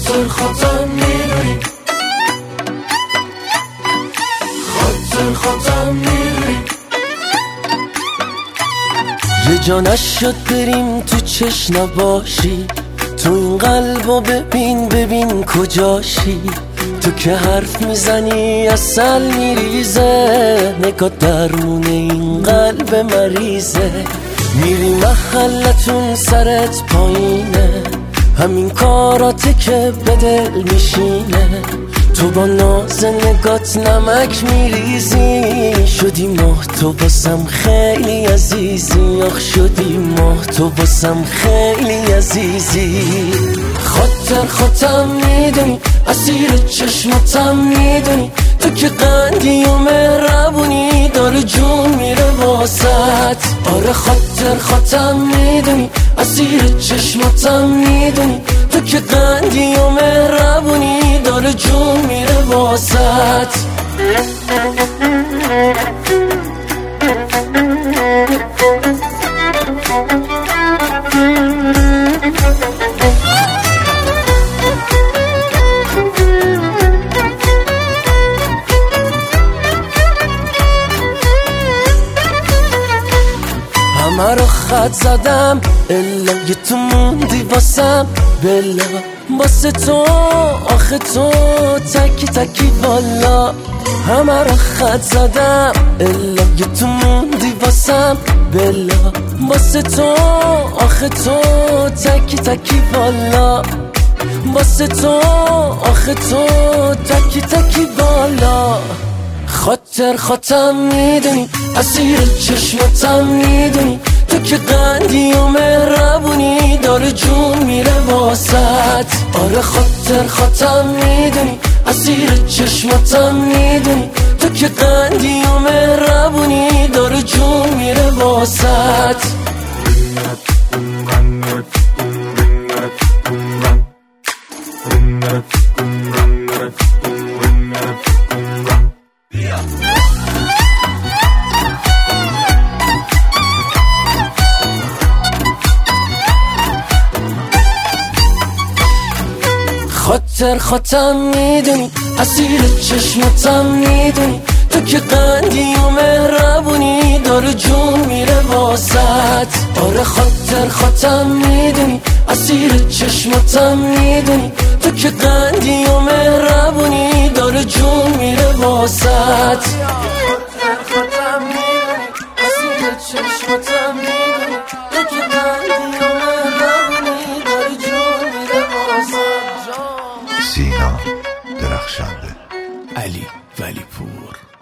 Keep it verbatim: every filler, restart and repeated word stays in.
خاطر خودم میدونی، خاطر خودم میدونی. یه جا نشد بریم تو چش نباشی، تو این قلبو ببین ببین کجاشی. تو که حرف میزنی اصل میریزه، نگاه درمون این قلب مریضه. میری محلتون سرت پایینه، همین کاراته که به دل میشینه. تو با ناز نگات نمک میریزی، شدی ماه تو باسم خیلی عزیزی. آخ شدی ماه تو باسم خیلی عزیزی. خاطر خودم میدونی، اسیر چشماتم میدونی. تو که قندی و مهربونی، داره جون میره واسط. آره خاطر خودم میدونی، اسیر چشماتم میدونی. تو که قندی و مهربونی، داره جون میره واسط. همه رو خط زدم الا یه تو موندی واسم. بلا واسه تو آخه تو تکی تکی والا. همه رو خط زدم الا یه تو موندی واسم. بلا واسه تو آخه تو تکی تکی والا. واسه تو آخه تو تکی تکی والا. خاطر خودم میدونی، اسیر چشماتم میدونی. تو که قندی و مهربونی، داره جون میره واسط. آره خاطر خودم میدونی، اسیر چشماتم میدونی. تو که قندی و مهربونی، داره جون میره واسط. خاطر خودم میدونی، اسیر چشماتم میدونی. تو که قندی و مهربونی، داره جون میره واسط. آره خاطر خودم میدونی، اسیر چشماتم میدونی. تو که قندی و مهربونی، داره جون میره واسط. خاطر خودم میدونی، اسیر چشماتم میدونی. تو که قندی و مهربونی، داره جون میره واسط. سینا درخشنده، علی ولی پور.